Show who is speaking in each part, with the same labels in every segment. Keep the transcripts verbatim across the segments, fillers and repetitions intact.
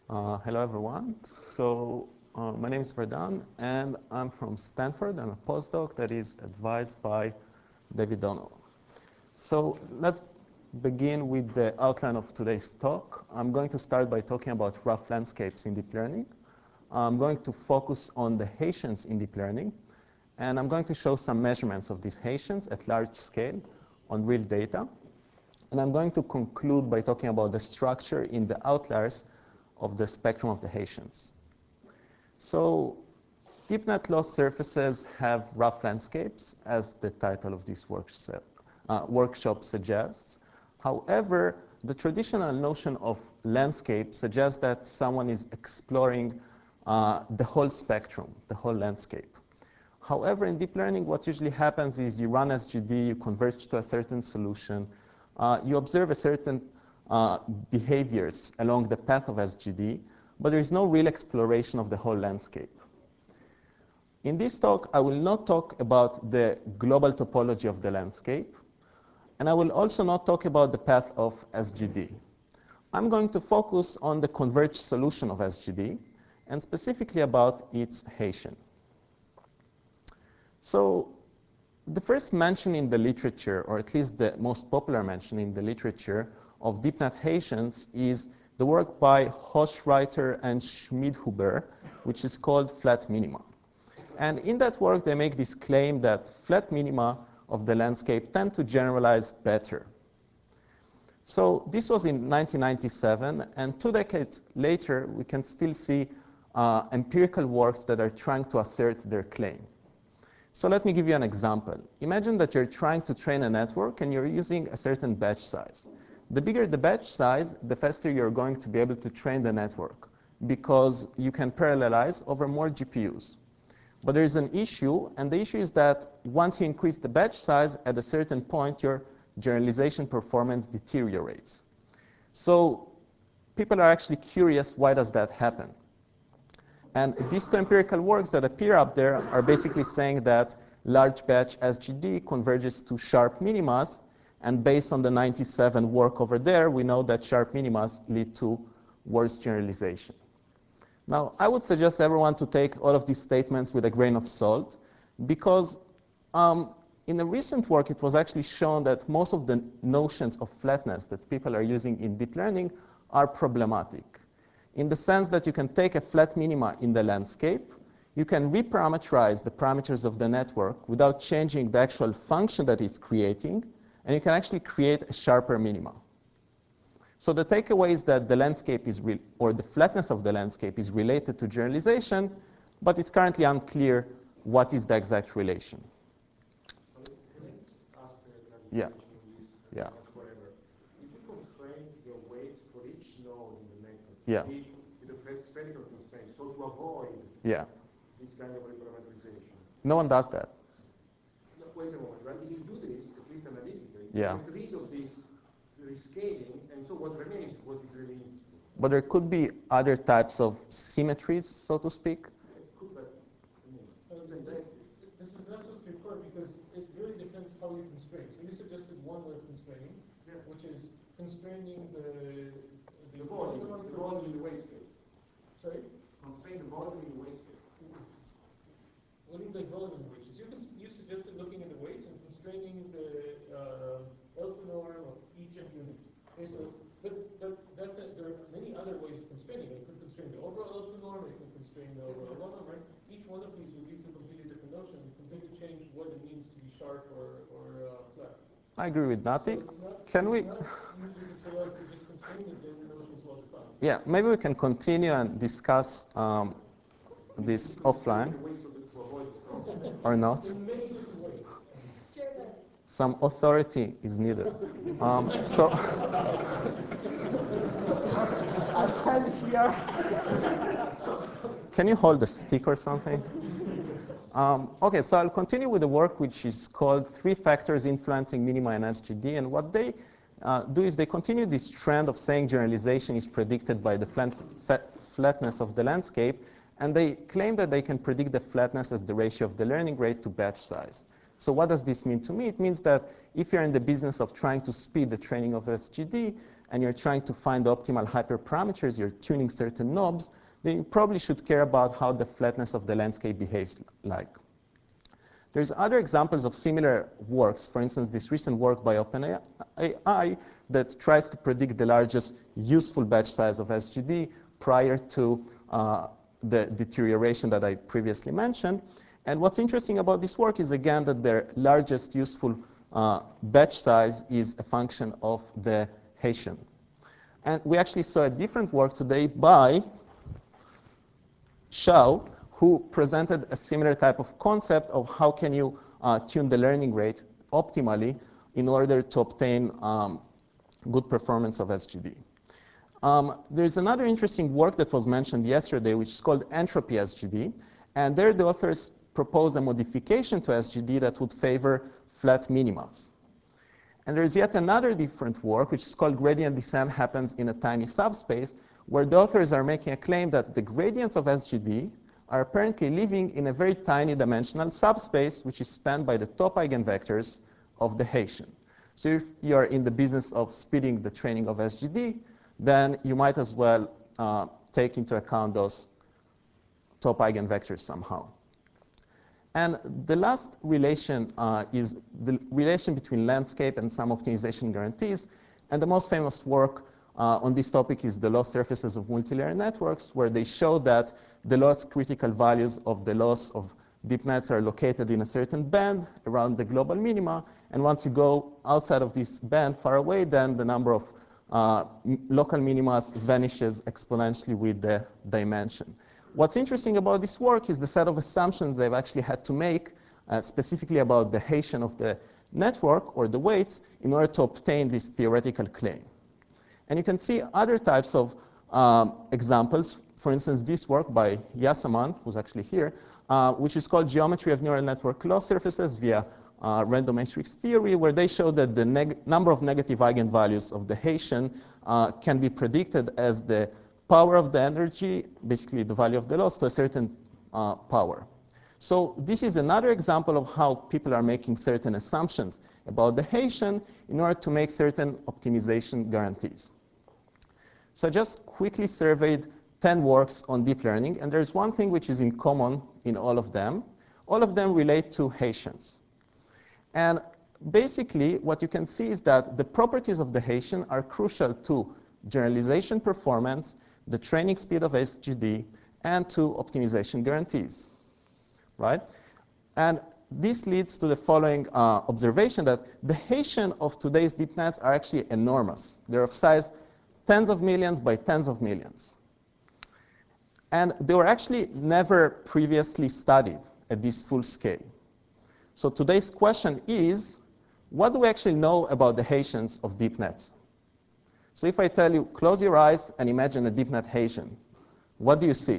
Speaker 1: Uh, hello, everyone. So uh, my name is Verdan, and I'm from Stanford. I'm a postdoc that is advised by David Donovan. So let's begin with the outline of today's talk. I'm going to start by talking about rough landscapes in deep learning. I'm going to focus on the Hessians in deep learning, and I'm going to show some measurements of these Hessians at large scale on real data. And I'm going to conclude by talking about the structure in the outliers of the spectrum of the Hessians. So deep net loss surfaces have rough landscapes, as the title of this workshop, uh, workshop suggests. However, the traditional notion of landscape suggests that someone is exploring uh, the whole spectrum, the whole landscape. However, in deep learning, what usually happens is you run S G D, you converge to a certain solution, uh, you observe a certain uh, behaviors along the path of S G D, but there is no real exploration of the whole landscape. In this talk, I will not talk about the global topology of the landscape, and I will also not talk about the path of S G D. I'm going to focus on the converged solution of S G D, and specifically about its Hessian. So the first mention in the literature, or at least the most popular mention in the literature of deep net Hessians, is the work by Hochreiter and Schmidhuber, which is called flat minima. And in that work, they make this claim that flat minima of the landscape tend to generalize better. So this was in nineteen ninety-seven, and two decades later, we can still see uh, empirical works that are trying to assert their claim. So let me give you an example. Imagine that you're trying to train a network and you're using a certain batch size. The bigger the batch size, the faster you're going to be able to train the network, because you can parallelize over more G P Us. But there is an issue, and the issue is that once you increase the batch size, at a certain point, your generalization performance deteriorates. So people are actually curious, why does that happen? And these two empirical works that appear up there are basically saying that large batch S G D converges to sharp minimas, and based on the ninety-seven work over there, we know that sharp minimas lead to worse generalization. Now, I would suggest everyone to take all of these statements with a grain of salt, because um, in a recent work, it was actually shown that most of the notions of flatness that people are using in deep learning are problematic, in the sense that you can take a flat minima in the landscape, you can reparameterize the parameters of the network without changing the actual function that it's creating, and you can actually create a sharper minima. So the takeaway is that the landscape is real, or the flatness of the landscape is related to generalization, but it's currently unclear what is the exact relation.
Speaker 2: So can I just ask a
Speaker 1: Yeah.
Speaker 2: this,
Speaker 1: Yeah.
Speaker 2: whatever. If you constrain the weights for each node in the network,
Speaker 1: Yeah.
Speaker 2: with a spherical constraint, so to avoid
Speaker 1: Yeah.
Speaker 2: this kind of reparameterization.
Speaker 1: No one does that.
Speaker 2: No, wait a moment, right? If you do this, at least analytically,
Speaker 1: Yeah.
Speaker 2: you get rid of this rescaling, and so what remains is what is really interesting.
Speaker 1: But there could be other types of symmetries, so to speak.
Speaker 2: It could, but I mean, even
Speaker 3: this,
Speaker 2: that.
Speaker 3: this is not so straightforward because it really depends how you constrain. So you suggested one way of constraining,
Speaker 2: Yeah.
Speaker 3: which is constraining the
Speaker 2: The volume, the volume in the weight space.
Speaker 3: Sorry?
Speaker 2: Constrain the volume in the weight space.
Speaker 3: What do you mean by volume in the weights? You, you suggested looking at the weights and constraining the uh, alpha norm of each unit. Okay, so but but that's a, there are many other ways of constraining it. You could constrain the overall alpha norm, you could constrain the overall norm, right? Each one of these would lead to a completely different notion and completely change what it means to be sharp or, or uh, flat.
Speaker 1: I agree with Nati.
Speaker 3: So it's not,
Speaker 1: Can
Speaker 3: it's
Speaker 1: we?
Speaker 3: not usually you could say, oh, if you just constrain it, then the notion is well defined.
Speaker 1: Yeah, maybe we can continue and discuss um, this offline, or not.
Speaker 3: In many different ways.
Speaker 1: Some authority is needed. Um, so I stand here. Can you hold the stick or something? Um, OK, so I'll continue with the work which is called Three Factors Influencing Minima in S G D. And what they uh, do is they continue this trend of saying generalization is predicted by the flat, flatness of the landscape. And they claim that they can predict the flatness as the ratio of the learning rate to batch size. So what does this mean to me? It means that if you're in the business of trying to speed the training of S G D, and you're trying to find the optimal hyperparameters, you're tuning certain knobs, then you probably should care about how the flatness of the landscape behaves like. There's other examples of similar works. For instance, this recent work by OpenAI that tries to predict the largest useful batch size of S G D prior to uh, the deterioration that I previously mentioned. And what's interesting about this work is, again, that their largest useful uh, batch size is a function of the Hessian. And we actually saw a different work today by Shao, who presented a similar type of concept of how can you uh, tune the learning rate optimally in order to obtain um, good performance of S G D. Um, there's another interesting work that was mentioned yesterday, which is called entropy S G D. And there the authors propose a modification to S G D that would favor flat minimas. And there's yet another different work, which is called gradient descent happens in a tiny subspace, where the authors are making a claim that the gradients of S G D are apparently living in a very tiny dimensional subspace, which is spanned by the top eigenvectors of the Hessian. So if you're in the business of speeding the training of S G D, then you might as well uh, take into account those top eigenvectors somehow. And the last relation uh, is the relation between landscape and some optimization guarantees. And the most famous work uh, on this topic is the loss surfaces of multilayer networks, where they show that the loss critical values of the loss of deep nets are located in a certain band around the global minima. And once you go outside of this band far away, then the number of uh, local minimas vanishes exponentially with the dimension. What's interesting about this work is the set of assumptions they've actually had to make, uh, specifically about the Hessian of the network or the weights, in order to obtain this theoretical claim. And you can see other types of um, examples. For instance, this work by Yasaman, who's actually here, uh, which is called Geometry of Neural Network Loss Surfaces via uh, Random Matrix Theory, where they show that the number of negative eigenvalues of the Hessian uh, can be predicted as the power of the energy, basically the value of the loss, to a certain uh, power. So this is another example of how people are making certain assumptions about the Hessian in order to make certain optimization guarantees. So I just quickly surveyed ten works on deep learning, and there's one thing which is in common in all of them. All of them relate to Hessians. And basically, what you can see is that the properties of the Hessian are crucial to generalization performance, the training speed of S G D, and to optimization guarantees, right? And this leads to the following uh, observation, that the Hessian of today's deep nets are actually enormous. They're of size tens of millions by tens of millions. And they were actually never previously studied at this full scale. So today's question is, what do we actually know about the Hessians of deep nets? So if I tell you, close your eyes and imagine a deep net Hessian, what do you see?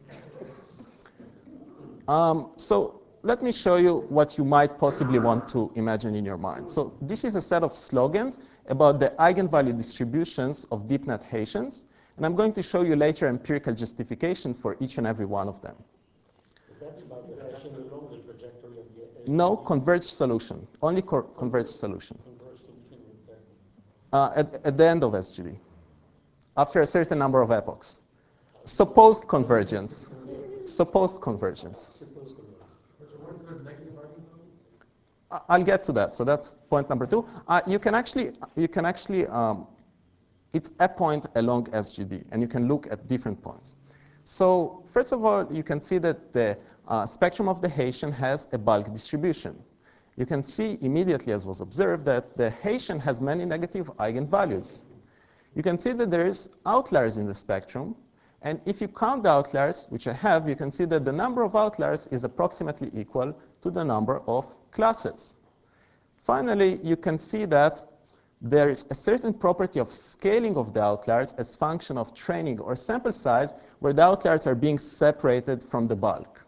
Speaker 1: Um, so let me show you what you might possibly want to imagine in your mind. So this is a set of slogans about the eigenvalue distributions of deep net Hessians, and I'm going to show you later empirical justification for each and every one of them.
Speaker 3: That's about the Hessian along the trajectory of the...
Speaker 1: No, converged solution, only co converged solution.
Speaker 3: Converged solution with that.
Speaker 1: Uh, at, at the end of S G D, after a certain number of epochs. Supposed convergence. Supposed convergence.
Speaker 3: Supposed convergence.
Speaker 2: What is the negative eigenvalue?
Speaker 1: I- I'll get to that. So that's point number two. Uh, you can actually, you can actually, um, it's a point along S G D, and you can look at different points. So first of all, you can see that the uh, spectrum of the Hessian has a bulk distribution. You can see immediately, as was observed, that the Hessian has many negative eigenvalues. You can see that there's outliers in the spectrum, and if you count the outliers, which I have, you can see that the number of outliers is approximately equal to the number of classes. Finally, you can see that there is a certain property of scaling of the outliers as function of training or sample size, where the outliers are being separated from the bulk.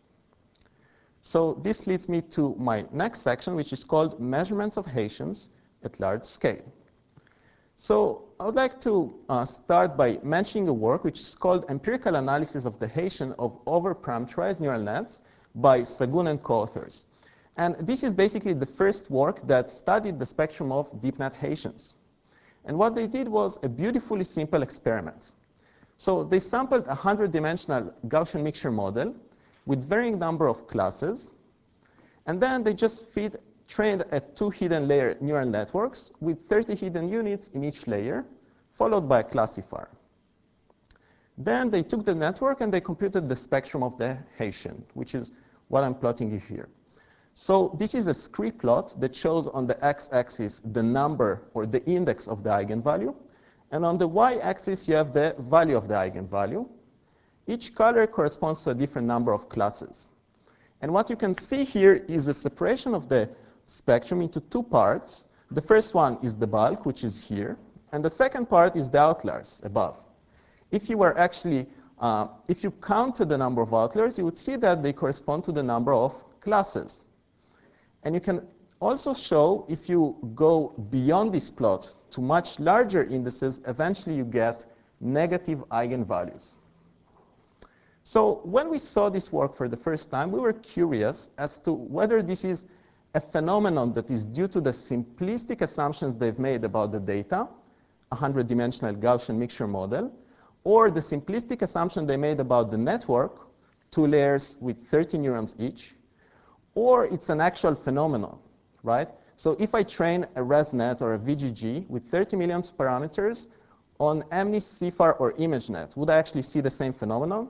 Speaker 1: So this leads me to my next section, which is called measurements of Hessians at large scale. So I would like to uh, start by mentioning a work which is called Empirical Analysis of the Hessian of Over-Parameterized Neural Nets by Sagun and co-authors. And this is basically the first work that studied the spectrum of deep net Hessians. And what they did was a beautifully simple experiment. So they sampled a hundred-dimensional Gaussian mixture model with varying number of classes, and then they just feed, trained at two hidden layer neural networks with thirty hidden units in each layer, followed by a classifier. Then they took the network and they computed the spectrum of the Hessian, which is what I'm plotting here. So this is a scree plot that shows on the x-axis the number or the index of the eigenvalue, and on the y-axis you have the value of the eigenvalue. Each color corresponds to a different number of classes. And what you can see here is a separation of the spectrum into two parts. The first one is the bulk, which is here, and the second part is the outliers above. If you were actually, uh, if you counted the number of outliers, you would see that they correspond to the number of classes. And you can also show, if you go beyond this plot to much larger indices, eventually you get negative eigenvalues. So when we saw this work for the first time, we were curious as to whether this is a phenomenon that is due to the simplistic assumptions they've made about the data, a hundred-dimensional Gaussian mixture model, or the simplistic assumption they made about the network, two layers with thirty neurons each, or it's an actual phenomenon, right? So if I train a ResNet or a V G G with thirty million parameters on MNIST, C F A R, or ImageNet, would I actually see the same phenomenon?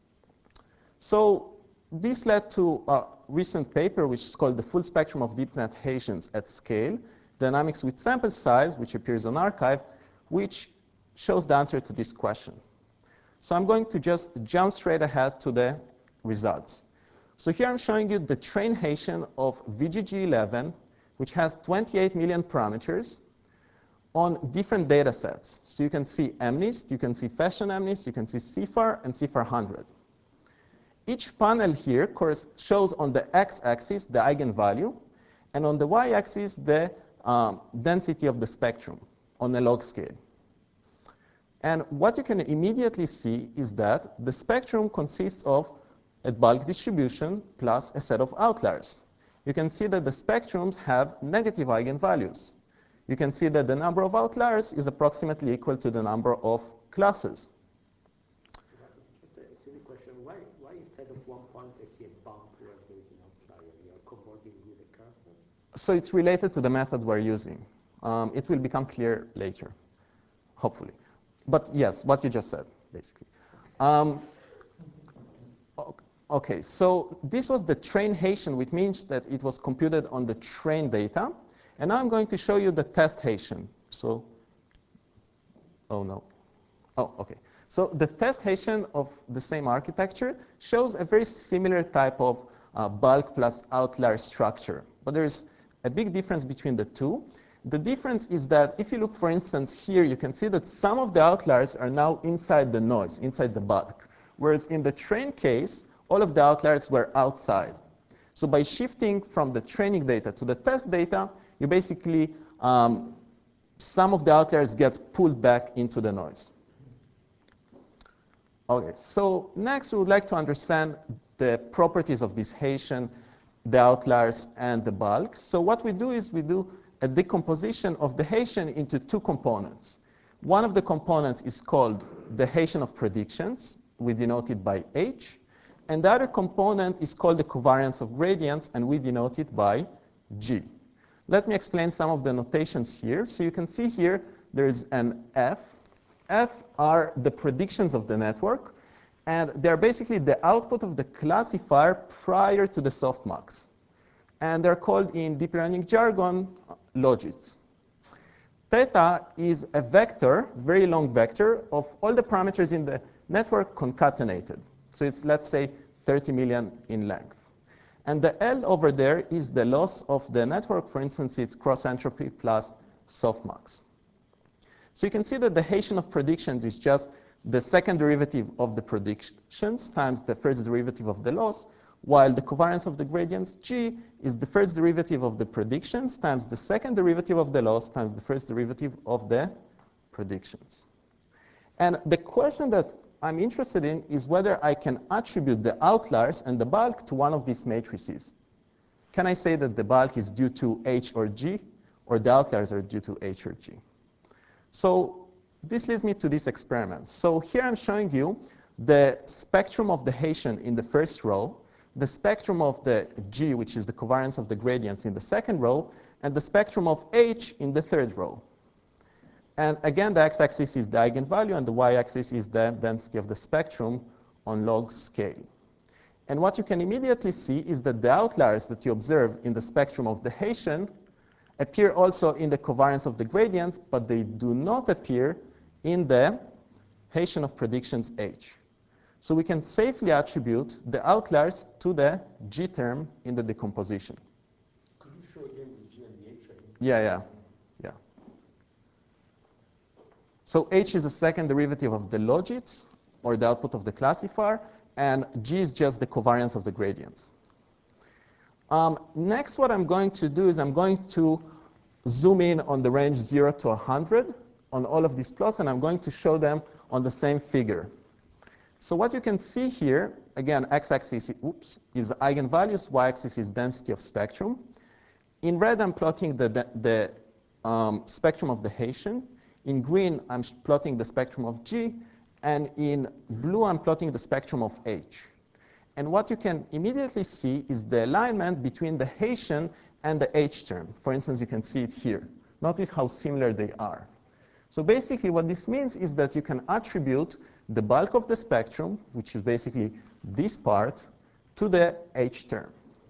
Speaker 1: So this led to a recent paper, which is called The Full Spectrum of DeepNet Hessians at Scale, Dynamics with Sample Size, which appears on arXiv, which shows the answer to this question. So I'm going to just jump straight ahead to the results. So here I'm showing you the trained Hessian of V G G eleven, which has twenty-eight million parameters on different data sets. So you can see MNIST, you can see Fashion MNIST, you can see C F A R, and C F A R one hundred. Each panel here shows on the x-axis the eigenvalue, and on the y-axis the um, density of the spectrum on a log scale. And what you can immediately see is that the spectrum consists of a bulk distribution plus a set of outliers. You can see that the spectrums have negative eigenvalues. You can see that the number of outliers is approximately equal to the number of classes.
Speaker 4: Just a silly question. Why, why instead of one point I see a bump where there is an outlier? You are converging with a curve?
Speaker 1: So it's related to the method we're using. Um, it will become clear later, hopefully. But yes, what you just said, basically. Um, Okay, so this was the trained Hessian, which means that it was computed on the trained data. And now I'm going to show you the test Hessian. So, oh no. Oh, okay. So the test Hessian of the same architecture shows a very similar type of uh, bulk plus outlier structure. But there's a big difference between the two. The difference is that if you look, for instance, here, you can see that some of the outliers are now inside the noise, inside the bulk. Whereas in the trained case, all of the outliers were outside. So by shifting from the training data to the test data, you basically, um, some of the outliers get pulled back into the noise. Okay, so next we would like to understand the properties of this Hessian, the outliers, and the bulk. So what we do is we do a decomposition of the Hessian into two components. One of the components is called the Hessian of predictions. We denote it by H. And the other component is called the covariance of gradients, and we denote it by G. Let me explain some of the notations here. So you can see here there is an F. F are the predictions of the network, and they're basically the output of the classifier prior to the softmax. And they're called in deep learning jargon logits. Theta is a vector, very long vector, of all the parameters in the network concatenated. So it's, let's say, thirty million in length. And the L over there is the loss of the network. For instance, it's cross entropy plus softmax. So you can see that the Hessian of predictions is just the second derivative of the predictions times the first derivative of the loss, while the covariance of the gradients, G, is the first derivative of the predictions times the second derivative of the loss times the first derivative of the predictions. And the question that I'm interested in is whether I can attribute the outliers and the bulk to one of these matrices. Can I say that the bulk is due to H or G, or the outliers are due to H or G? So this leads me to this experiment. So here I'm showing you the spectrum of the Hessian in the first row, the spectrum of the G, which is the covariance of the gradients, in the second row, and the spectrum of H in the third row. And again, the x-axis is the eigenvalue, and the y-axis is the density of the spectrum on log scale. And what you can immediately see is that the outliers that you observe in the spectrum of the Hessian appear also in the covariance of the gradients, but they do not appear in the Hessian of predictions H. So we can safely attribute the outliers to the G term in the decomposition.
Speaker 2: Could you show again the G and the H?
Speaker 1: Yeah, yeah, yeah. So H is the second derivative of the logits, or the output of the classifier, and G is just the covariance of the gradients. Um, next, what I'm going to do is I'm going to zoom in on the range zero to one hundred on all of these plots, and I'm going to show them on the same figure. So what you can see here, again, x-axis oops, is eigenvalues, y-axis is density of spectrum. In red, I'm plotting the, the, the um, spectrum of the Hessian. In green, I'm plotting the spectrum of G. And in blue, I'm plotting the spectrum of H. And what you can immediately see is the alignment between the Hessian and the H term. For instance, you can see it here. Notice how similar they are. So basically, what this means is that you can attribute the bulk of the spectrum, which is basically this part, to the H term.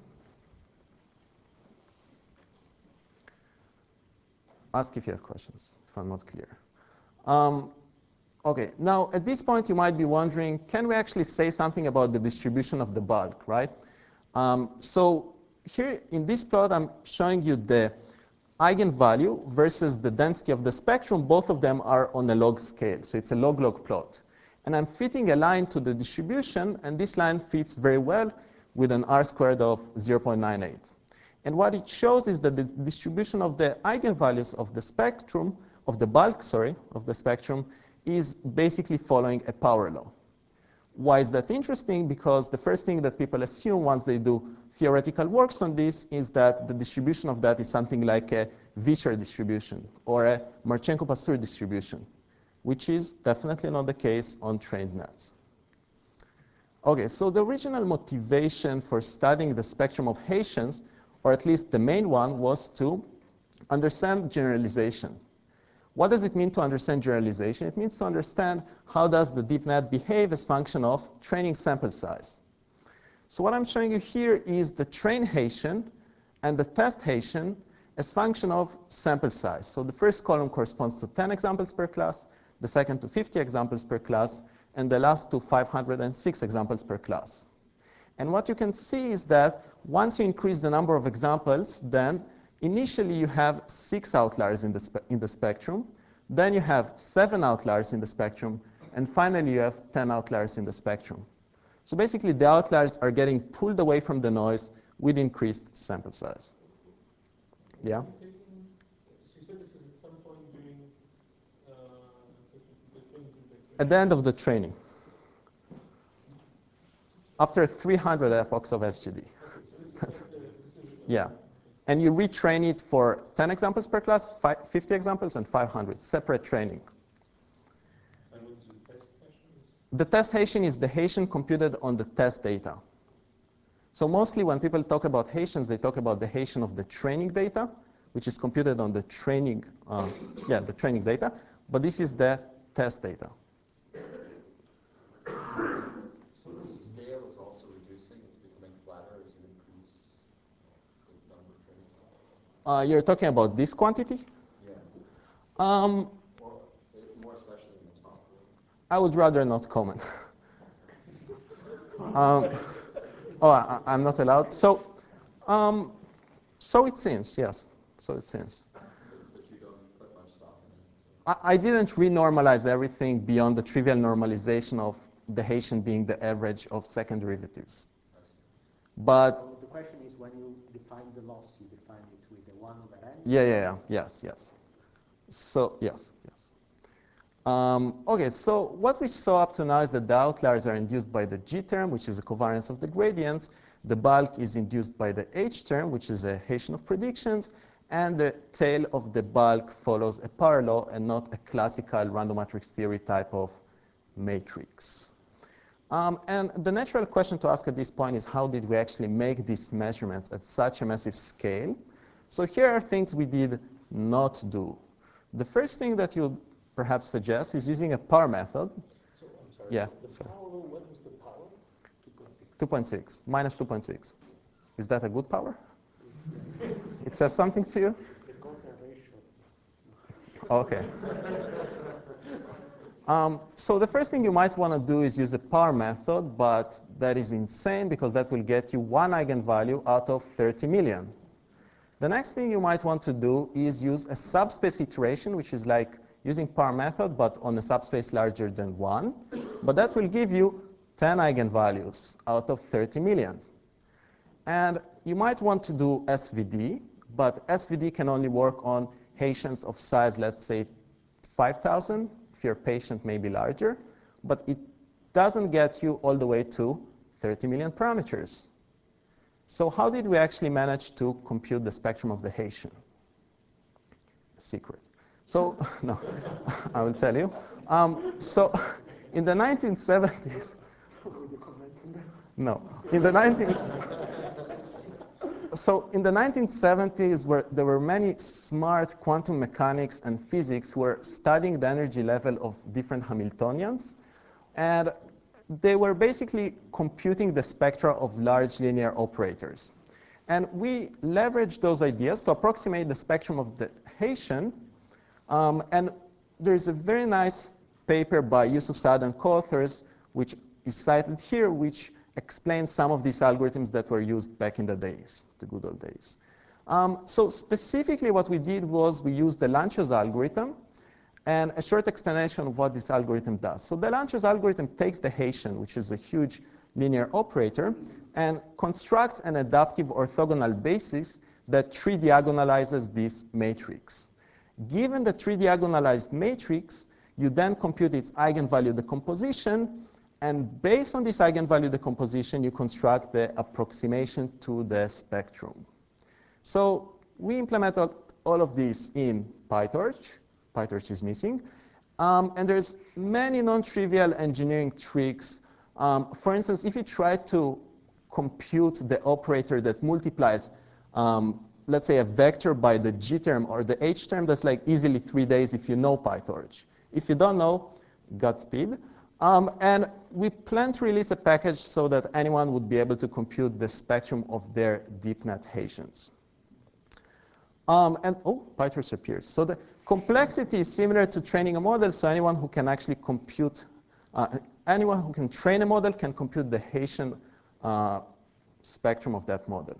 Speaker 1: Ask if you have questions, if I'm not clear. Um, OK, now at this point, you might be wondering, can we actually say something about the distribution of the bulk, right? Um, so here in this plot, I'm showing you the eigenvalue versus the density of the spectrum. Both of them are on a log scale. So it's a log-log plot. And I'm fitting a line to the distribution. And this line fits very well with an R squared of zero point nine eight. And what it shows is that the distribution of the eigenvalues of the spectrum, of the bulk, sorry, of the spectrum, is basically following a power law. Why is that interesting? Because the first thing that people assume once they do theoretical works on this is that the distribution of that is something like a Visscher distribution or a Marchenko-Pastur distribution, which is definitely not the case on trained nets. OK, so the original motivation for studying the spectrum of Hessians, or at least the main one, was to understand generalization. What does it mean to understand generalization? It means to understand how does the deep net behave as function of training sample size. So what I'm showing you here is the train Hessian and the test Hessian as function of sample size. So the first column corresponds to ten examples per class, the second to fifty examples per class, and the last to five hundred six examples per class. And what you can see is that once you increase the number of examples, then initially you have six outliers in the, spe in the spectrum. Then you have seven outliers in the spectrum. And finally, you have ten outliers in the spectrum. So basically, the outliers are getting pulled away from the noise with increased sample size. Yeah?
Speaker 3: So you said this is at some point during uh, the, the training.
Speaker 1: At the end of the training. After three hundred epochs of S G D.
Speaker 3: Okay, so this is, like the, this is
Speaker 1: Yeah. And you retrain it for ten examples per class, fifty examples, and five hundred, separate training.
Speaker 3: And what is the test Hessian?
Speaker 1: The test Hessian is the Hessian computed on the test data. So mostly when people talk about Hessians, they talk about the Hessian of the training data, which is computed on the training, uh, yeah, the training data. But this is the test data.
Speaker 5: So the scale is also reducing. It's becoming flatter as you increase the number of training samples.
Speaker 1: Uh, you're talking about this quantity?
Speaker 5: Yeah.
Speaker 1: Um,
Speaker 5: Or more especially in the top row.
Speaker 1: I would rather not comment. um, oh, I, I'm not allowed. So, um, so it seems, yes. So it seems.
Speaker 5: But, but you don't put much stock in it. So.
Speaker 1: I, I didn't renormalize everything beyond the trivial normalization of the Hessian being the average of second derivatives. But
Speaker 4: So the question is, when you define the loss, you define it with the one over n?
Speaker 1: yeah, yeah, yeah, yes, yes. So yes, yes. Um, OK, so what we saw up to now is that the outliers are induced by the G term, which is a covariance of the gradients. The bulk is induced by the H term, which is a Hessian of predictions. and the tail of the bulk follows a power law and not a classical random matrix theory type of matrix. Um, and the natural question to ask at this point is, how did we actually make these measurements at such a massive scale? So here are things we did not do. The first thing that you perhaps suggest is using a power method.
Speaker 4: So, I'm sorry.
Speaker 1: Yeah,
Speaker 4: The
Speaker 1: sorry.
Speaker 4: power, what was the power? two point six.
Speaker 1: two point six, minus two point six. Is that a good power? It says something to you?
Speaker 4: The Gaussian ratio.
Speaker 1: Okay. Um, so the first thing you might want to do is use a power method, but that is insane because that will get you one eigenvalue out of thirty million. The next thing you might want to do is use a subspace iteration, which is like using power method, but on a subspace larger than one. But that will give you ten eigenvalues out of thirty million. And you might want to do S V D, but S V D can only work on Hessians of size, let's say, five thousand. If your patient may be larger, but it doesn't get you all the way to thirty million parameters. So how did we actually manage to compute the spectrum of the Hessian? Secret. So, no, I will tell you. Um, so in the nineteen seventies, no, in the nineteen So in the nineteen seventies, where there were many smart quantum mechanics and physics who were studying the energy level of different Hamiltonians. And they were basically computing the spectra of large linear operators. And we leveraged those ideas to approximate the spectrum of the Hessian. Um, and there's a very nice paper by Yusuf Saad and co-authors, which is cited here, which explains some of these algorithms that were used back in the days, the good old days. Um, so specifically what we did was we used the Lanczos algorithm, and a short explanation of what this algorithm does. So the Lanczos algorithm takes the Hessian, which is a huge linear operator, and constructs an adaptive orthogonal basis that three-diagonalizes this matrix. Given the three-diagonalized matrix, you then compute its eigenvalue decomposition, and based on this eigenvalue decomposition, you construct the approximation to the spectrum. So we implemented all of this in PyTorch. PyTorch is missing. Um, and there's many non-trivial engineering tricks. Um, for instance, if you try to compute the operator that multiplies, um, let's say, a vector by the G term or the H term, that's like easily three days if you know PyTorch. If you don't know, Godspeed. Um, and we plan to release a package so that anyone would be able to compute the spectrum of their DeepNet Hessians. Um, and, oh, PyTorch appears. So the complexity is similar to training a model, so anyone who can actually compute, uh, anyone who can train a model can compute the Hessian uh, spectrum of that model.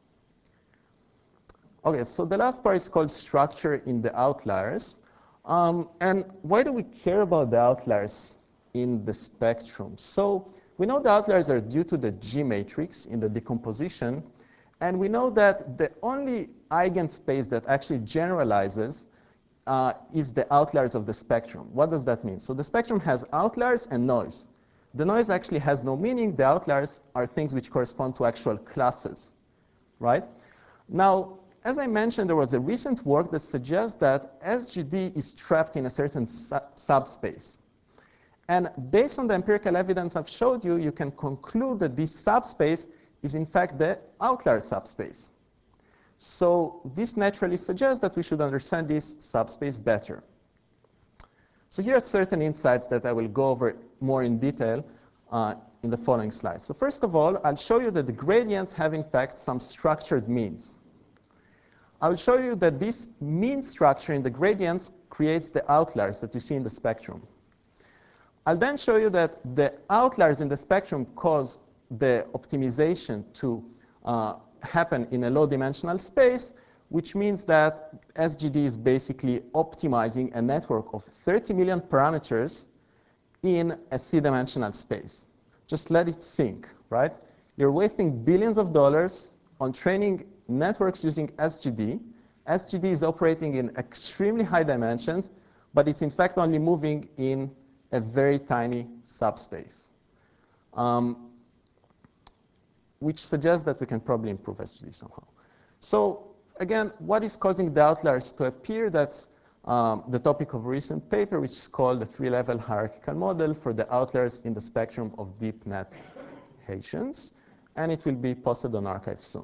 Speaker 1: Okay, so the last part is called structure in the outliers. Um, and why do we care about the outliers in the spectrum? So we know the outliers are due to the G matrix in the decomposition, and we know that the only eigenspace that actually generalizes uh, is the outliers of the spectrum. What does that mean? So the spectrum has outliers and noise. The noise actually has no meaning. The outliers are things which correspond to actual classes, right? Now, as I mentioned, there was a recent work that suggests that S G D is trapped in a certain su subspace. And based on the empirical evidence I've showed you, you can conclude that this subspace is in fact the outlier subspace. So this naturally suggests that we should understand this subspace better. So here are certain insights that I will go over more in detail uh, in the following slides. So first of all, I'll show you that the gradients have in fact some structured means. I will show you that this mean structure in the gradients creates the outliers that you see in the spectrum. I'll then show you that the outliers in the spectrum cause the optimization to uh, happen in a low-dimensional space, which means that S G D is basically optimizing a network of thirty million parameters in a C-dimensional space. Just let it sink, right? You're wasting billions of dollars on training networks using S G D. S G D is operating in extremely high dimensions, but it's in fact only moving in a very tiny subspace, um, which suggests that we can probably improve S G D somehow. So again, what is causing the outliers to appear? That's um, the topic of a recent paper, which is called the three-level hierarchical model for the outliers in the spectrum of DeepNet Haitians. And it will be posted on arXiv soon.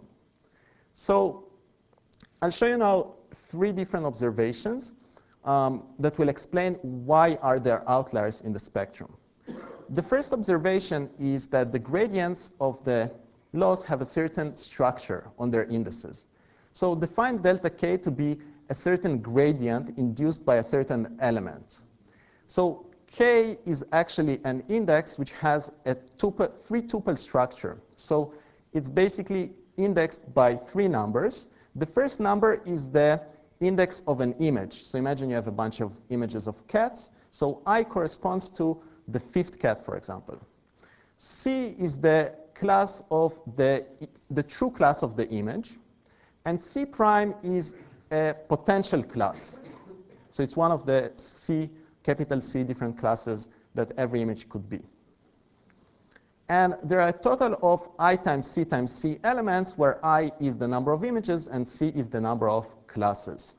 Speaker 1: So I'll show you now three different observations um, that will explain why are there outliers in the spectrum. The first observation is that the gradients of the loss have a certain structure on their indices. So define delta k to be a certain gradient induced by a certain element. So k is actually an index which has a tuple, three tuple structure. So it's basically indexed by three numbers. The first number is the index of an image. So imagine you have a bunch of images of cats. So I corresponds to the fifth cat, for example. C is the class of the, the true class of the image. And C prime is a potential class. So it's one of the C, capital C, different classes that every image could be. And there are a total of I times C times C elements, where I is the number of images and C is the number of classes.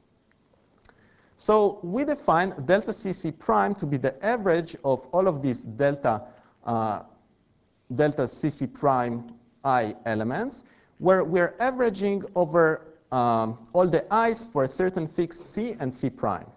Speaker 1: So we define delta C C prime to be the average of all of these delta, uh, delta C C prime I elements, where we're averaging over um, all the i's for a certain fixed C and C prime.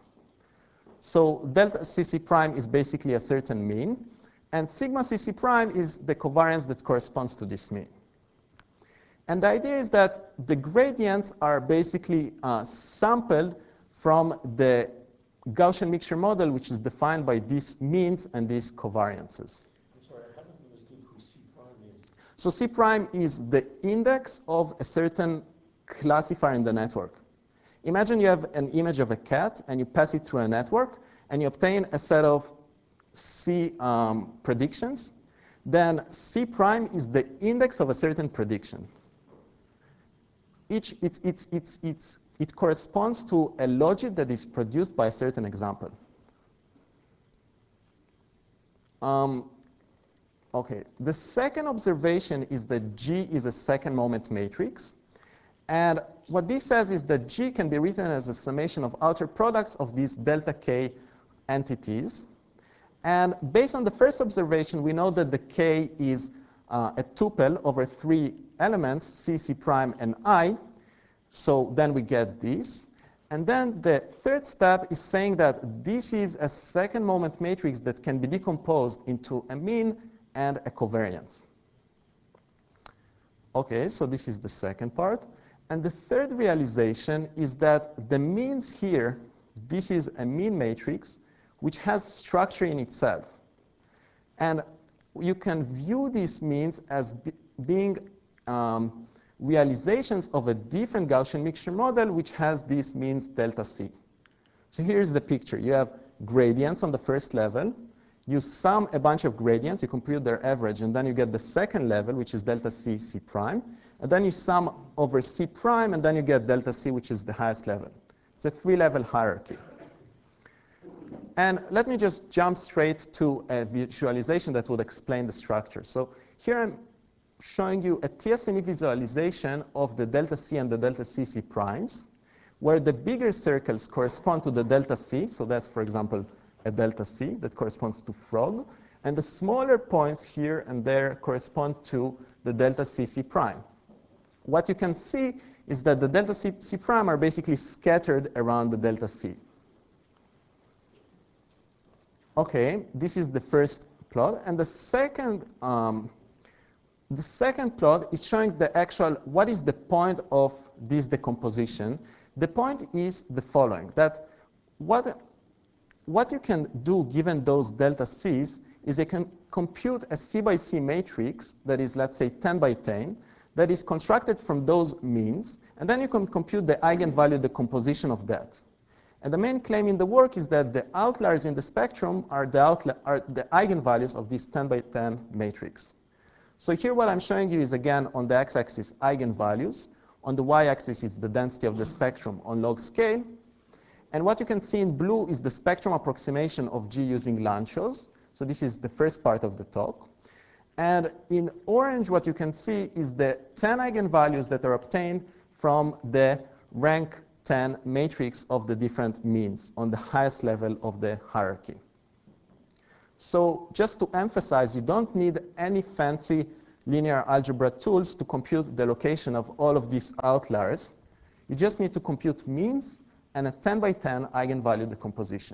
Speaker 1: So delta C C prime is basically a certain mean, and sigma C C prime is the covariance that corresponds to this mean. And the idea is that the gradients are basically uh, sampled from the Gaussian mixture model, which is defined by these means and these covariances.
Speaker 3: I'm sorry, I haven't understood who C prime is.
Speaker 1: So C prime is the index of a certain classifier in the network. Imagine you have an image of a cat, and you pass it through a network, and you obtain a set of C um, predictions. Then C prime is the index of a certain prediction. Each, it's, it's, it's, it's, it corresponds to a logit that is produced by a certain example. Um, okay, the second observation is that G is a second moment matrix. And what this says is that G can be written as a summation of outer products of these delta K entities. And based on the first observation, we know that the K is uh, a tuple over three elements, C, C prime, and I. So then we get this. And then the third step is saying that this is a second moment matrix that can be decomposed into a mean and a covariance. OK, so this is the second part. And the third realization is that the means here, this is a mean matrix, which has structure in itself. And you can view these means as be being um, realizations of a different Gaussian mixture model, which has these means delta C. So here's the picture. You have gradients on the first level. You sum a bunch of gradients. You compute their average. And then you get the second level, which is delta C, C prime. And then you sum over C prime. And then you get delta C, which is the highest level. It's a three-level hierarchy. And let me just jump straight to a visualization that would explain the structure. So here I'm showing you a T S N E visualization of the delta C and the delta C C primes, where the bigger circles correspond to the delta C. So that's, for example, a delta C that corresponds to frog. And the smaller points here and there correspond to the delta C C prime. What you can see is that the delta C C prime are basically scattered around the delta C. OK, this is the first plot. And the second, um, the second plot is showing the actual, what is the point of this decomposition. The point is the following, that what, what you can do given those delta C's is you can compute a C by C matrix that is, let's say, ten by ten, that is constructed from those means. And then you can compute the eigenvalue decomposition of that. And the main claim in the work is that the outliers in the spectrum are the, are the eigenvalues of this ten by ten matrix. So here what I'm showing you is, again, on the x-axis, eigenvalues. On the y-axis is the density of the spectrum on log scale. And what you can see in blue is the spectrum approximation of G using Lanczos. So this is the first part of the talk. And in orange, what you can see is the ten eigenvalues that are obtained from the rank ten matrix of the different means on the highest level of the hierarchy. So just to emphasize, you don't need any fancy linear algebra tools to compute the location of all of these outliers. You just need to compute means and a ten by ten eigenvalue decomposition.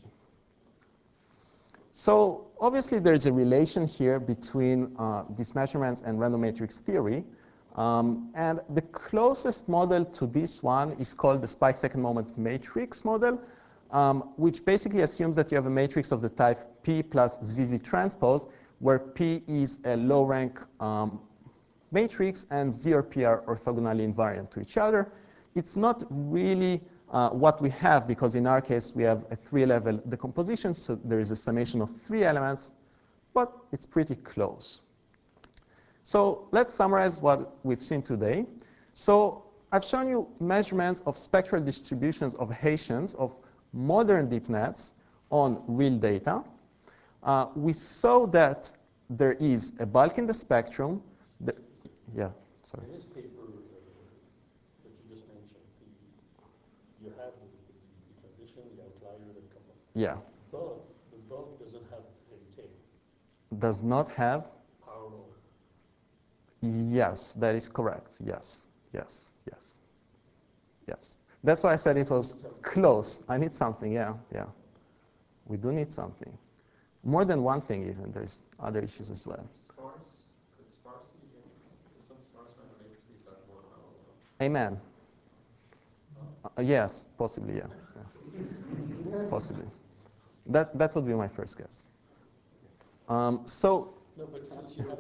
Speaker 1: So obviously, there's a relation here between uh, these measurements and random matrix theory. Um, and the closest model to this one is called the spike second moment matrix model, um, which basically assumes that you have a matrix of the type P plus Z Z transpose, where P is a low rank um, matrix and Z or P are orthogonally invariant to each other. It's not really uh, what we have, because in our case, we have a three-level decomposition, so there is a summation of three elements, but it's pretty close. So let's summarize what we've seen today. So I've shown you measurements of spectral distributions of Hessians of modern deep nets on real data. Uh, we saw that there is a bulk in the spectrum. That, yeah, sorry.
Speaker 2: In this paper uh, that you just mentioned, the, you have the, the, the condition, the outlier that come up.
Speaker 1: Yeah.
Speaker 2: But the bulk doesn't have a tail.
Speaker 1: Does not have?
Speaker 2: Power law.
Speaker 1: Yes, that is correct. Yes, yes, yes, yes. That's why I said it was close. I need something, yeah, yeah. We do need something. More than one thing even. There's other issues as well.
Speaker 5: Sparse? Could sparsity be anything? Some sparse random matrices got more parallel.
Speaker 1: Amen. Uh, yes, possibly, yeah. yeah. Possibly. That, that would be my first guess. Um, so,
Speaker 2: No, but since you have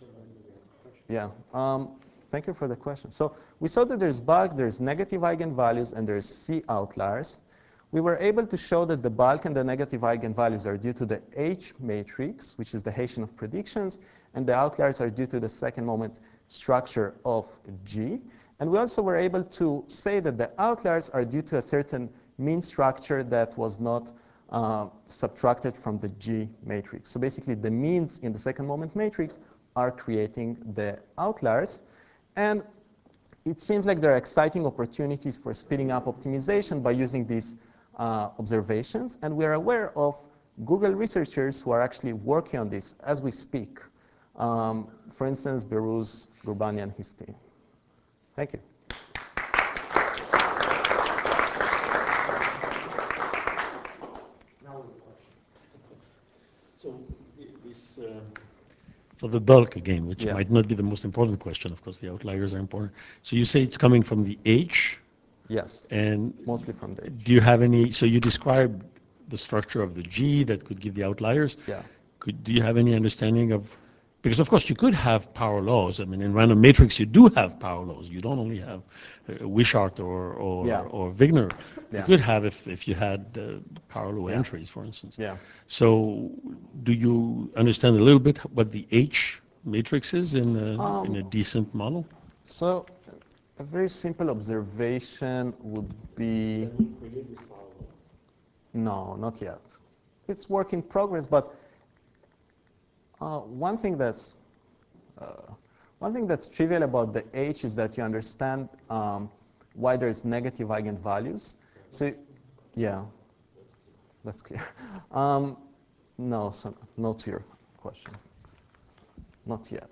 Speaker 1: yeah. Um, thank you for the question. So we saw that there's bulk, there's negative eigenvalues, and there's C outliers. We were able to show that the bulk and the negative eigenvalues are due to the H matrix, which is the Hessian of predictions, and the outliers are due to the second moment structure of G. And we also were able to say that the outliers are due to a certain mean structure that was not uh, subtracted from the G matrix. So basically, the means in the second moment matrix are creating the outliers. And it seems like there are exciting opportunities for speeding up optimization by using these uh, observations. And we are aware of Google researchers who are actually working on this as we speak. Um, for instance, Behrooz Gurbani and his team. Thank you.
Speaker 2: now with questions. So this. Uh, So the bulk again, which
Speaker 1: Yeah.
Speaker 2: might not be the most important question, of course, the outliers are important. So you say it's coming from the H?
Speaker 1: Yes,
Speaker 2: and
Speaker 1: mostly from the H.
Speaker 2: Do you have any, so you described the structure of the G that could give the outliers.
Speaker 1: Yeah.
Speaker 2: Could, do you have any understanding of, because of course you could have power laws. I mean, in random matrix, you do have power laws. You don't only have uh, Wishart or, or,
Speaker 1: Yeah.
Speaker 2: or Wigner. You
Speaker 1: Yeah.
Speaker 2: could have if, if you had uh, power law
Speaker 1: Yeah.
Speaker 2: entries, for instance.
Speaker 1: Yeah.
Speaker 2: So do you understand a little bit what the H matrix is in a,
Speaker 1: Um,
Speaker 2: in a decent model?
Speaker 1: So a very simple observation would be,
Speaker 4: Can we create this power law?
Speaker 1: no, not yet. It's work in progress, but uh, one thing that's uh, one thing that's trivial about the H is that you understand um, why there's negative eigenvalues. So, yeah, that's clear. Um, no, so, not to your question. Not yet.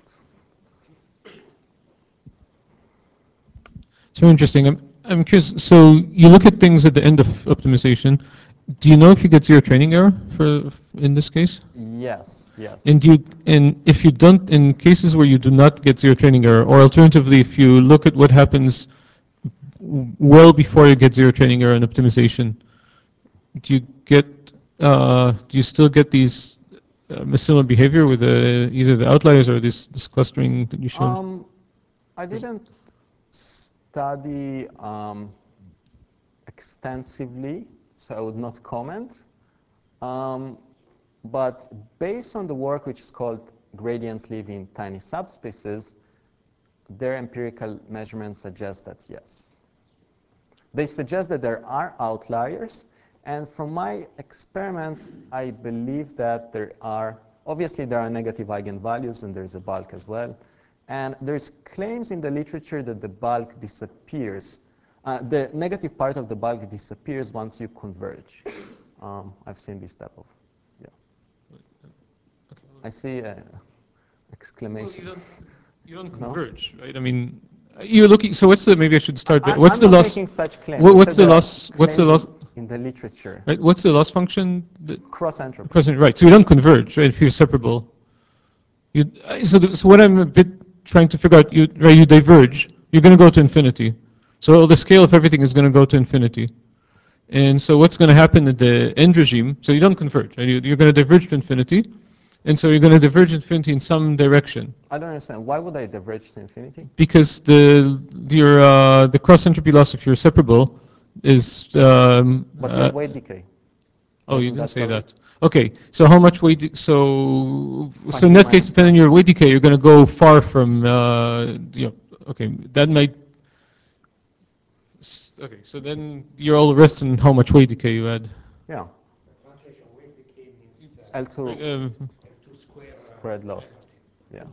Speaker 6: So interesting. I'm, I'm curious. So you look at things at the end of optimization. Do you know if you get zero training error for in this case?
Speaker 1: Yes, yes.
Speaker 6: And do you, and if you don't, in cases where you do not get zero training error, or alternatively, if you look at what happens w- well before you get zero training error in optimization, do you get, uh, do you still get these uh, similar behavior with the, either the outliers or this, this clustering that you showed?
Speaker 1: Um, I didn't study um, extensively, so I would not comment. Um, but based on the work which is called gradients live in tiny subspaces, their empirical measurements suggest that yes. They suggest that there are outliers, and from my experiments, I believe that there are, obviously there are negative eigenvalues and there's a bulk as well. And there's claims in the literature that the bulk disappears Uh, the negative part of the bulk disappears once you converge. Um, I've seen this type of, yeah. I see a exclamation.
Speaker 6: Well, you don't, you don't
Speaker 1: No?
Speaker 6: converge, right? I mean, you're looking. So what's the? Maybe I should start there.
Speaker 1: I,
Speaker 6: What's
Speaker 1: I'm
Speaker 6: the
Speaker 1: not
Speaker 6: loss?
Speaker 1: making such claims.
Speaker 6: What,
Speaker 1: I
Speaker 6: what's
Speaker 1: said
Speaker 6: the
Speaker 1: there are
Speaker 6: loss? What's the
Speaker 1: claims
Speaker 6: loss?
Speaker 1: in, in the literature.
Speaker 6: Right. What's the loss function? The
Speaker 1: Cross entropy.
Speaker 6: cross- right. So you don't converge, right? If you're separable. You, uh, so, the, so what I'm a bit trying to figure out, you, right, you diverge, you're going to go to infinity. So the scale of everything is going to go to infinity. And so what's going to happen in the end regime, so you don't converge, right? You, you're going to diverge to infinity. And so you're going to diverge to infinity in some direction.
Speaker 1: I don't understand. Why would I diverge to infinity?
Speaker 6: Because the, your, uh, the cross entropy loss, if you're separable, is... Um,
Speaker 1: But
Speaker 6: uh,
Speaker 1: your weight decay.
Speaker 6: Oh, you
Speaker 1: Wasn't
Speaker 6: didn't
Speaker 1: that
Speaker 6: say
Speaker 1: so?
Speaker 6: that. Okay, so how much weight? de- So, so
Speaker 1: Five
Speaker 6: in
Speaker 1: e
Speaker 6: that case,
Speaker 1: minus
Speaker 6: depending on
Speaker 1: one.
Speaker 6: your weight decay, you're going to go far from. Uh, you know, okay, that might. s- Okay, so then you're all rest in how much weight decay you had.
Speaker 1: Yeah.
Speaker 4: The translation weight decay means uh,
Speaker 1: L two
Speaker 6: Um,
Speaker 4: L two square uh,
Speaker 1: squared loss. Yeah.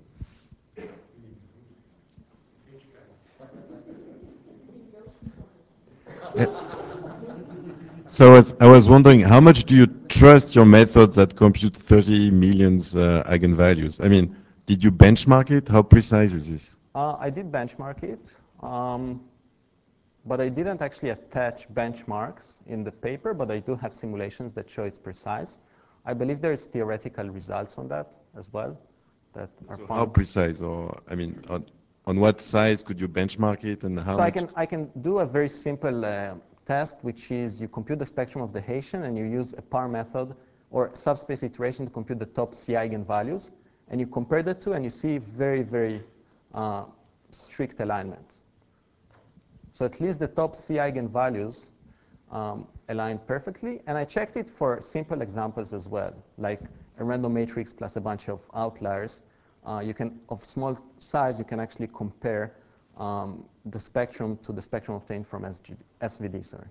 Speaker 7: So I was, I was wondering, how much do you trust your methods that compute thirty millions uh, eigenvalues? I mean, did you benchmark it? How precise is this?
Speaker 1: Uh, I did benchmark it, um, but I didn't actually attach benchmarks in the paper, but I do have simulations that show it's precise. I believe there's theoretical results on that as well that are
Speaker 7: So
Speaker 1: found.
Speaker 7: how precise, or I mean, on, on what size could you benchmark it, and how
Speaker 1: So I
Speaker 7: much?
Speaker 1: can, I can do a very simple uh, test, which is you compute the spectrum of the Hessian, and you use a par method or subspace iteration to compute the top C eigenvalues. And you compare the two, and you see very, very uh, strict alignment. So at least the top C eigenvalues um, align perfectly. And I checked it for simple examples as well, like a random matrix plus a bunch of outliers. Uh, you can, of small size, you can actually compare um, the spectrum to the spectrum obtained from S G D, S V D. Sorry.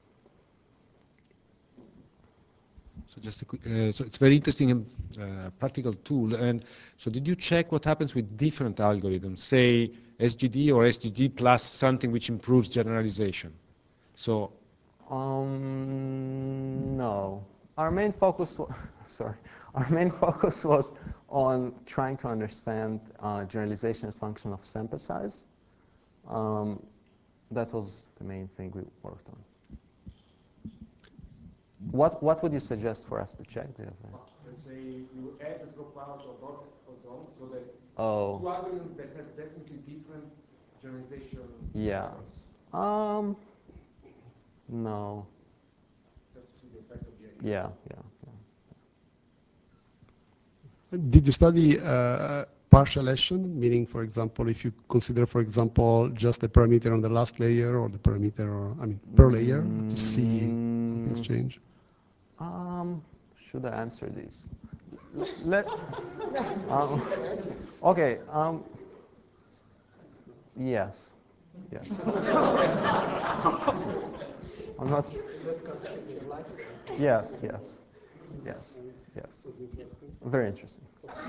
Speaker 8: So just a quick, uh, so it's very interesting and uh, practical tool. And so did you check what happens with different algorithms, say S G D or S G D plus something which improves generalization? So
Speaker 1: Um, no. Our main focus, wa- sorry, our main focus was on trying to understand uh, generalization as function of sample size. Um, that was the main thing we worked on. What, what would you suggest for us to check? Do you have a-
Speaker 3: Let's say you add the dropout or dot photon so that
Speaker 1: Oh,
Speaker 3: two algorithms that have definitely different generalization
Speaker 1: yeah.
Speaker 3: patterns,
Speaker 1: Um, no.
Speaker 3: just to see the effect of the idea.
Speaker 1: Yeah, yeah, yeah.
Speaker 9: Did you study uh, partial Hessian, meaning, for example, if you consider, for example, just the parameter on the last layer or the parameter, or, I mean, per layer to see things
Speaker 1: Mm,
Speaker 9: change?
Speaker 1: Um, should I answer this? L- Let, um, okay, um, yes, yes. I'm not, yes, yes, yes, yes. Very interesting.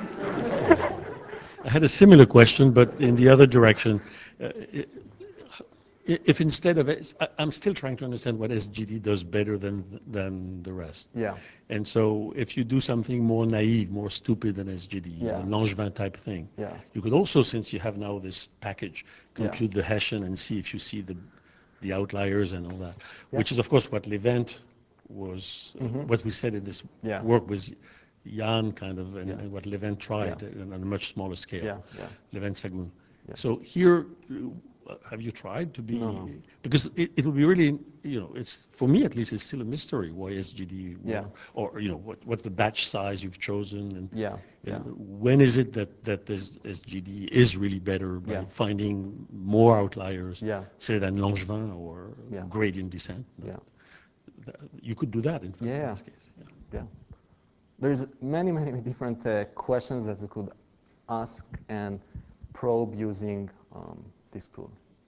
Speaker 2: I had a similar question, but in the other direction. Uh, i- i- If instead of, S- I- I'm still trying to understand what S G D does better than than the rest.
Speaker 1: Yeah,
Speaker 2: And so if you do something more naive, more stupid than S G D,
Speaker 1: Yeah.
Speaker 2: a Langevin type thing,
Speaker 1: yeah,
Speaker 2: you could also, since you have now this package,
Speaker 1: Yeah.
Speaker 2: compute the Hessian and see if you see the the outliers and all that,
Speaker 1: Yeah.
Speaker 2: which is of course what Levent was, uh,
Speaker 1: Mhm.
Speaker 2: what we said in this
Speaker 1: Yeah.
Speaker 2: work was Jan kind of, and,
Speaker 1: Yeah.
Speaker 2: and what Levent tried
Speaker 1: Yeah.
Speaker 2: on a much smaller scale.
Speaker 1: yeah, yeah.
Speaker 2: Levent Sagoon.
Speaker 1: Yeah.
Speaker 2: So here, uh, have you tried to be?
Speaker 1: No, no.
Speaker 2: Because it, it will be really, you know, it's for me at least, it's still a mystery why S G D,
Speaker 1: Yeah.
Speaker 2: or you know, what what the batch size you've chosen, and
Speaker 1: Yeah,
Speaker 2: you
Speaker 1: yeah.
Speaker 2: know, when is it that that this S G D is really better by
Speaker 1: Yeah.
Speaker 2: finding more outliers,
Speaker 1: Yeah.
Speaker 2: say than Langevin or
Speaker 1: Yeah.
Speaker 2: gradient descent?
Speaker 1: Yeah.
Speaker 2: That- You could do that in fact
Speaker 1: Yeah.
Speaker 2: in this case. Yeah.
Speaker 1: Yeah. There's many, many different uh, questions that we could ask and probe using um, this tool.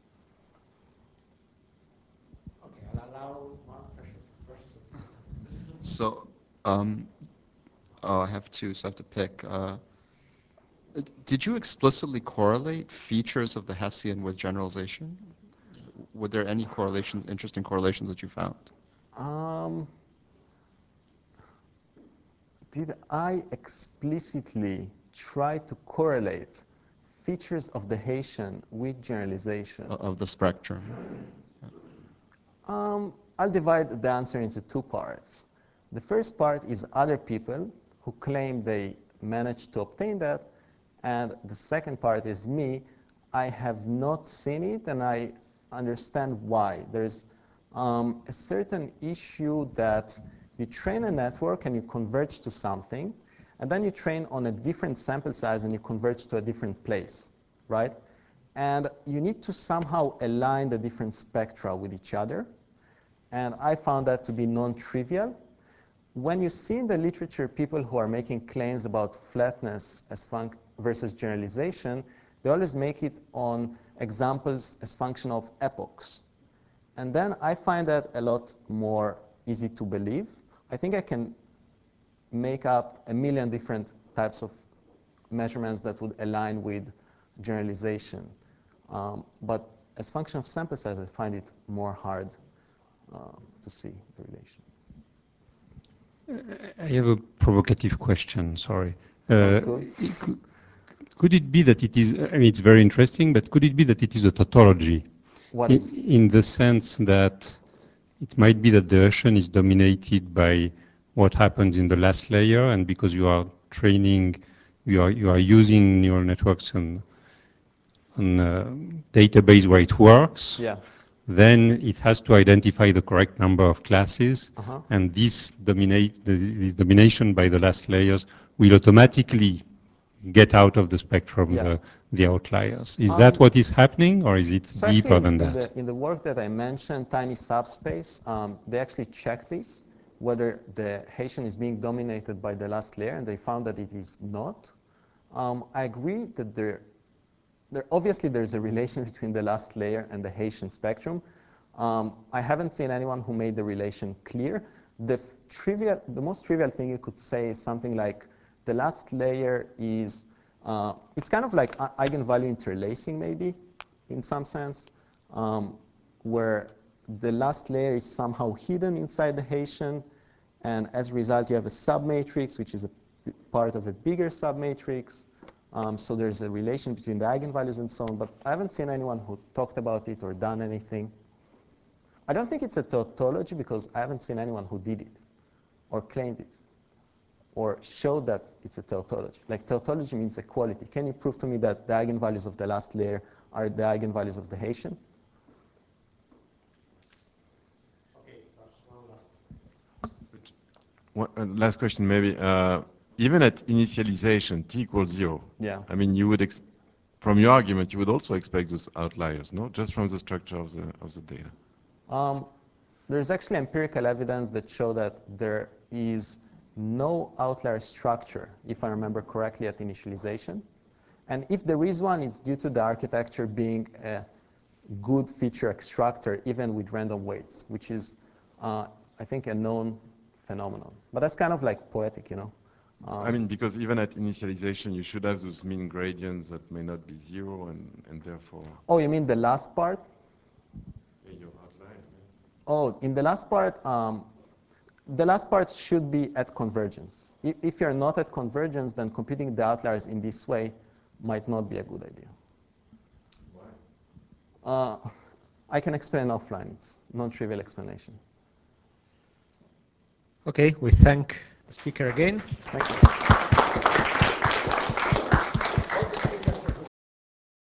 Speaker 4: Okay, I'll allow one question first.
Speaker 5: So, um, oh, I have two, so I have to pick. Uh, did you explicitly correlate features of the Hessian with generalization?
Speaker 10: were there any correlations, interesting correlations that you found?
Speaker 1: Um, did I explicitly try to correlate features of the Haitian with generalization?
Speaker 10: O- Of the spectrum.
Speaker 1: Um, I'll divide the answer into two parts. The first part is other people who claim they managed to obtain that, and the second part is me. I have not seen it, and I understand why. There's um, a certain issue that you train a network and you converge to something, and then you train on a different sample size and you converge to a different place, right? And you need to somehow align the different spectra with each other. And I found that to be non-trivial. When you see in the literature people who are making claims about flatness as func versus generalization, they always make it on examples as function of epochs. And then I find that a lot more easy to believe. I think I can make up a million different types of measurements that would align with generalization. Um, but as function of sample size, I find it more hard uh, to see the relation.
Speaker 11: I have a provocative question, sorry.
Speaker 1: Sounds
Speaker 11: Uh,
Speaker 1: good.
Speaker 11: it could, could it be that it is, I mean, it's very interesting, but could it be that it is a tautology?
Speaker 1: What
Speaker 11: in,
Speaker 1: is?
Speaker 11: in the sense that it might be that the Hessian is dominated by what happens in the last layer, and because you are training, you are, you are using neural networks on, on a database where it works,
Speaker 1: Yeah.
Speaker 11: then it has to identify the correct number of classes,
Speaker 1: Uh-huh.
Speaker 11: and this, dominate, the, this domination by the last layers will automatically get out of the spectrum
Speaker 1: Yeah.
Speaker 11: the, the outliers. Is
Speaker 1: Um,
Speaker 11: that what is happening, or is it
Speaker 1: So
Speaker 11: deeper
Speaker 1: actually,
Speaker 11: than
Speaker 1: in,
Speaker 11: that?
Speaker 1: in, the, in the work that I mentioned, tiny subspace, um, they actually checked this, whether the Haitian is being dominated by the last layer, and they found that it is not. Um, I agree that there, there, obviously there's a relation between the last layer and the Haitian spectrum. Um, I haven't seen anyone who made the relation clear. The trivial, the most trivial thing you could say is something like the last layer is, uh, it's kind of like eigenvalue interlacing maybe, in some sense, um, where the last layer is somehow hidden inside the Haitian, and as a result you have a submatrix, which is a part of a bigger submatrix. Um, so there's a relation between the eigenvalues and so on, but I haven't seen anyone who talked about it or done anything. I don't think it's a tautology because I haven't seen anyone who did it or claimed it or showed that it's a tautology. Like tautology means equality. Can you prove to me that the eigenvalues of the last layer are the eigenvalues of the Haitian?
Speaker 4: Okay, one last.
Speaker 7: One, uh, last question, maybe. Uh, even at initialization, t equals zero.
Speaker 1: Yeah.
Speaker 7: I mean, you would, ex from your argument, you would also expect those outliers, no? Just from the structure of the of the data.
Speaker 1: Um, there's actually empirical evidence that show that there is no outlier structure, if I remember correctly, at initialization. And if there is one, it's due to the architecture being a good feature extractor, even with random weights, which is, uh, I think, a known phenomenon. But that's kind of like poetic, you know. Um,
Speaker 7: I mean, because even at initialization, you should have those mean gradients that may not be zero, and, and therefore...
Speaker 1: Oh, you mean the last part?
Speaker 7: Yeah, your outliers, yeah.
Speaker 1: Oh, in the last part, um, the last part should be at convergence. If, if you're not at convergence, then computing the outliers in this way might not be a good idea.
Speaker 7: Why?
Speaker 1: Uh, I can explain offline. It's non-trivial explanation.
Speaker 12: Okay, we thank the speaker again.
Speaker 1: Thanks.